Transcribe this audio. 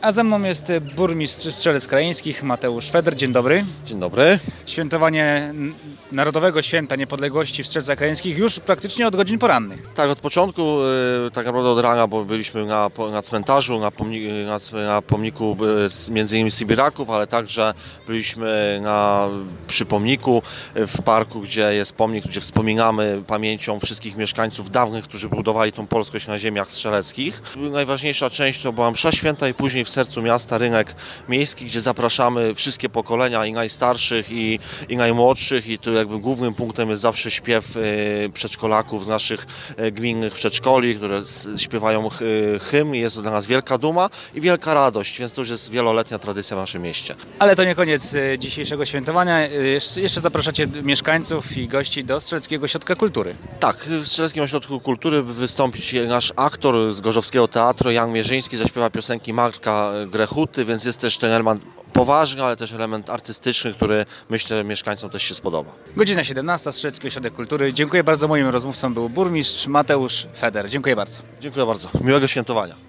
A ze mną jest burmistrz Strzelec Krajeńskich Mateusz Feder. Dzień dobry. Dzień dobry. Świętowanie Narodowego Święta Niepodległości w Strzelcach Krajeńskich już praktycznie od godzin porannych. Tak, od początku, tak naprawdę od rana, bo byliśmy na cmentarzu, na pomniku między innymi Sybiraków, ale także byliśmy przy pomniku w parku, gdzie jest pomnik, gdzie wspominamy pamięcią wszystkich mieszkańców dawnych, którzy budowali tą polskość na ziemiach strzeleckich. Najważniejsza część to była msza święta i później w sercu miasta rynek miejski, gdzie zapraszamy wszystkie pokolenia, i najstarszych, i najmłodszych, i tu jakby głównym punktem jest zawsze śpiew przedszkolaków z naszych gminnych przedszkoli, które śpiewają hymn. Jest to dla nas wielka duma i wielka radość, więc to już jest wieloletnia tradycja w naszym mieście. Ale to nie koniec dzisiejszego świętowania. Jeszcze zapraszacie mieszkańców i gości do Strzeleckiego Ośrodka Kultury. Tak, w Strzeleckim Ośrodku Kultury wystąpić nasz aktor z Gorzowskiego Teatru, Jan Mierzyński, zaśpiewa piosenki Marka Grechuty, więc jest też ten element poważny, ale też element artystyczny, który myślę mieszkańcom też się spodoba. Godzina 17, Strzelecki Ośrodek Kultury. Dziękuję bardzo. Moim rozmówcą był burmistrz Mateusz Feder. Dziękuję bardzo. Dziękuję bardzo. Miłego świętowania.